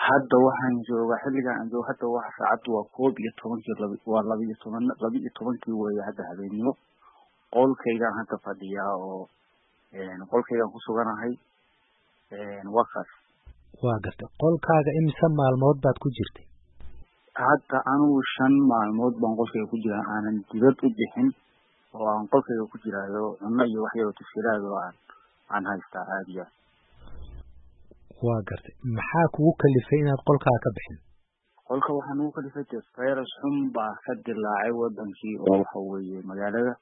hadda waxaan joogaa xilligan aan joogo hadda waxa saacadu waa 11 waa 12 weeye hadda habeenimo qolkaygaan hadda fadhiyaa oo qolkaygaan ku suganahay waqas waa gartay qolkaaga imisa maalmood baad ku jirtay hadda anigu 5 maalmood baan qolkayga ku jiraa aanan dibad u bixin oo aan qolkayga ku jiraayo cunno iyo wax yar oo tasiilaad oo aan haystaa aadiya waa gartay maxaa kugu kalifay inaad qolkaaga ka bixin qolka waxaan ugu kalifay virus xun baa ka dilaacay wadankii oo waxa weeye magaalada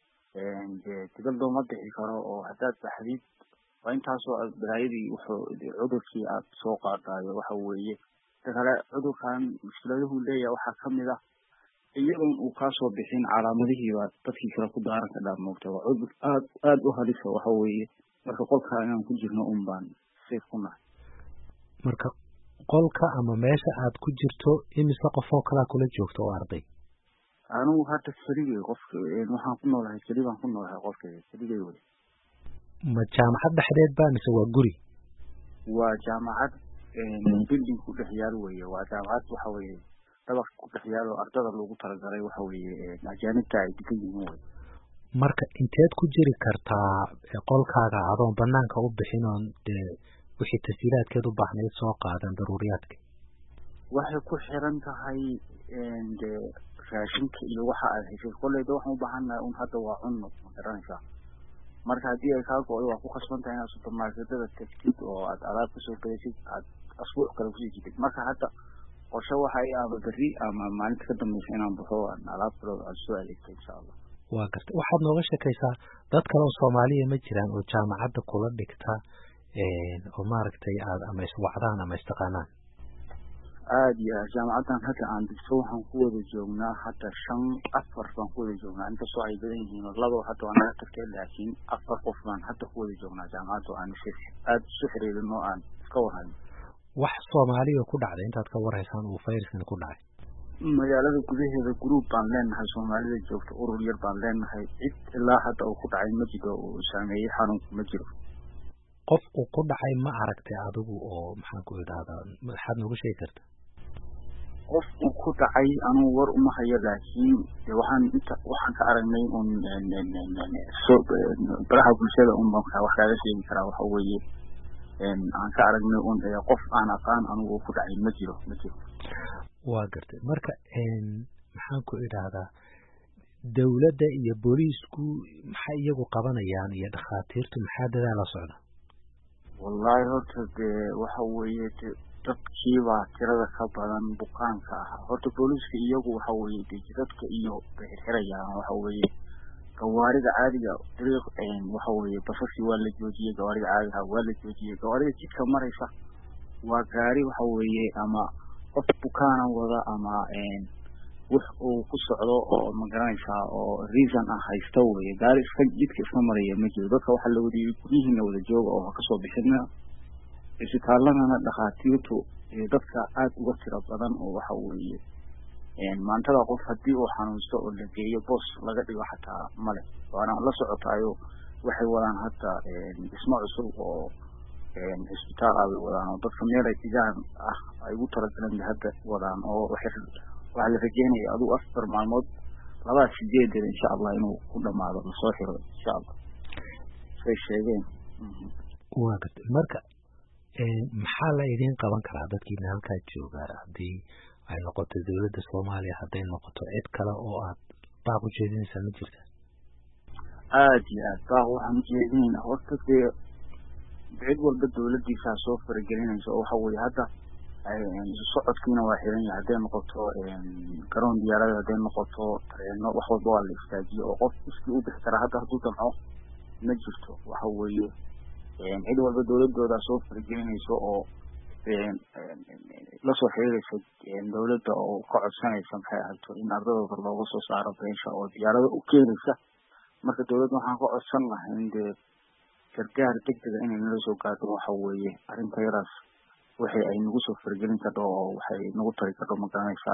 dibad looma bixi karo oo haddaad baxdid waa intaasoo balaayadii wuxuu cudurkii aad soo qaadayo waxa weeye kale cudurkan mushkiladuhu leeyahay waxaa kamid ah iyadoon uu kaasoo bixin calaamadihii baa dadkii kale ku daaran ka dhaafmoogtay waa cudur aad u halisa waxa weeye marka qolka inaan ku jirno un baan safe ku nahay marka qolka ama meesha aad ku jirto imise qofoo kala kula joogto oo arday anigu hadda keligay qofka waxaan ku noolahay keli baan ku noolahay qolkayga keligay wey ma jaamacad dhexdeed baa mise waa guri waa jaamacad building ku dhex yaal weeye waa jaamacad waxa weeye dabaq ku dhex yaal oo ardada loogu talagalay waxa weeye ajaanibta ay degan yihiin wey marka inteed ku jiri kartaa qolkaaga adoon banaanka u bixin oon wixii tasiilaadkeed u baahnayd soo qaadan daruuriyaadka waxay ku xiran tahay raashinka iyo waxa aad heshay koleyda waxaan u baahanahay un hadda waa cunno ma garanaysaa marka haddii ay kaa go-do waa ku khasban tahay inaad supermarketada tagtid oo aad alaab kasoo gadaysid aad asbuuc kale kusii jidid marka hadda qorshe waxa ama berri ama maalinta ka dambaysa inaan baxo aan alaab kale aan soo adeegto insha allah waa gartay waxaad nooga sheekaysaa dad kale oo Soomaaliya ma jiraan oo jaamacadda kula dhigta oo maaragtay aad ama iswacdaan ama istaqaanaan aad iyo jaamacadan hadda aan dhigto waxaan ku wada joognaa hadda 4 baan ku wada joognaa inta soo ay badan yihiin labo hadda waan ka tagtay laakiin 4 qof baan hadda ku wada joognaa jaamacadda aan aad isu xiriirino aan iska warhayno wax Soomaaliya ku dhacday intaad ka warhaysaan uu fayrkan ku dhacay magaalada gudaheeda group baan leenahay Soomaalida joogto urur yar baan leenahay cid ilaa hadda uu ku dhacay ma jiro oo saameeyay xanuunku ma jiro qof uu ku dhacay ma aragtay adigu oo maxaan ku idhaahdaa maxaad noogu sheegi kartaa qof uu ku dhacay anu war uma hayo laakiin waxaan ka aragnay un baraha bulshada un baan wax kaaga sheegi karaa waxa weeye aan ka aragnay un qof aan aqaan anigu ku dhacay ma jiro waa gartay marka maxaan ku idhaahdaa dawladda iyo booliisku maxay iyagu qabanayaan iyo dhakhaatiirtu maxaa dadaal la socda wallahi horta waxa weeye dadkii baa tirada ka badan bukaanka ah horta booliiska iyagu waxa weeye dadka iyo xirxirayaan waxa weeye gawaarida caadiga dariiq waxa weeye basasi waa la joojiyay gawaarida caadiga waa la joojiyay gawaarida jidka maraysa waa gaari waxa weeye ama qof bukaana wada ama wax uu ku socdo oo ma garanaysaa oo reason ah haysto weeye gaari iska jidka iska maraya ma jiro dadka waxa la wadiyay guryihiina wada jooga oo ka soo bixina isbitaalladana dhakhaatiirtu dadka aad uga tiro badan oo waxa weeye maantada qof haddii uu xanuunsto oo la geeyo boos laga dhigo xataa male waana la socotaayo waxay wadaan hadda dhismo cusub oo isbitaal ay wadaan oo dadka meel ay tigaan ah ay ugu talagaleen hadda wadaan oo waxa la rajeynaya adigu 4 maalmood 28 insha Allah inuu ku dhamaado la soo xiro insha Allah say sheegeen waa gartay marka maxaa la idin qaban karaa dadkiina halkaa jooga haddii ay noqoto dawladda Soomaaliya hadday noqoto cid kale oo aad baaq u jeedinaysaa ma jirta aad iyo aad baaq waxaan jeedinaynaa horta cid walba dawladdiisa soo faragelinaysa oo waxa weeye hadda socodkiina waa xiran yahay hadday noqoto garoon diyaarada hadday noqoto tareeno wax walba waa la istaajiyo oo qof iskii u bixi karaa hadda hadduu damco ma jirto waxa weeye cid walba dawladooda soo faragelinayso oo la soo xiriiraysa dawladda oo ka codsanaysa maxay ahayto in ardadooda looga soo saaro beesha oo diyaarada u keenaysa marka dawladda waxaan ka codsan lahaa in gargaar degdega inay nala soo gaadho waxa weeye arrinta yaraas waxay ay nagu soo faragelin karto oo waxay nagu tari karto ma garanaysaa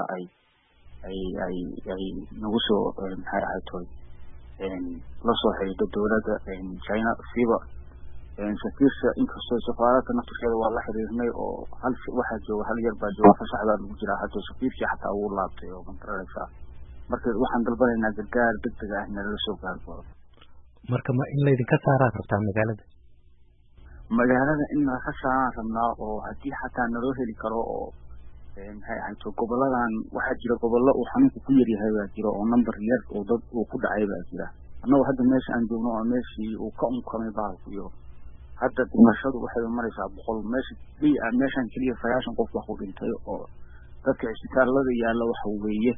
ay nagu soo maxay ahayto la soo xiriirto dawladda China siiba safiirka inkastoo safaaradda naftirkeeda waa la xiriirnay oo waxaa jooga hal yar baa jooga fasax baa lagu jiraa hadda safiirkii xataa uu laabtay oo mantaraysa marka waxaan dalbanaynaa gargaar degdeg ah nala soo gaargoodo. marka ma in laydinka saaraan rabtaa magaalada in laga saaraan rabnaa oo haddii xataa naloo heli karo oo maxay ahayd goboladan waxaa jira gobollo uu xanuunku ku yaryahay baa jira oo number yar oo dad uu ku dhacay baa jira. annagu hadda meesha aan joogno oo meeshii uu ka unkamay baalku iyo hadda dhimashadu waxay maraysaa 100 meeshan keliya 90 qof wax ku dhintay oo dadka isbitaalada yaalla waxa weeye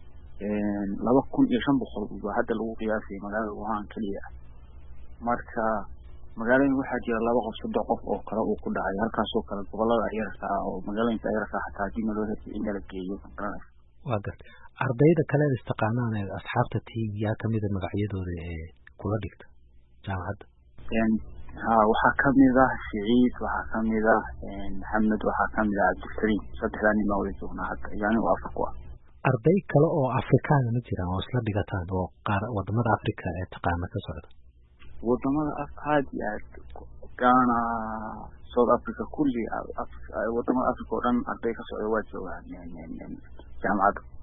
2500 oo hadda lagu qiyaasay magaalada Wuhan keliya. marka magaalada waxaa jira 2 qof oo kale uu ku dhacay halkaas oo kale gobolada ayarka oo magaalooyinka ayarka xataa hadii loo helay in la geeyo. waa gartay ardayda kale ee istaqaanaan ee asxaabta yaa kamid ah magacyadooda ee kula dhigta jaamacadda? waxaa kamid ah Saciid, waxaa kamid ah Maxamed, waxaa kamid ah Cabdikariim. saddexdan nin oo joognaa hadda yani waa Afrika. arday kale oo Afrikaan ma jiraan oo isla dhigataan oo qaar wadamada Afrika ee taqaana ka socda? wadamada aad iyo aad Ghana, South Africa kulli wadamada Afrika oo dhan arday ka socda waa joogaan jaamacadda.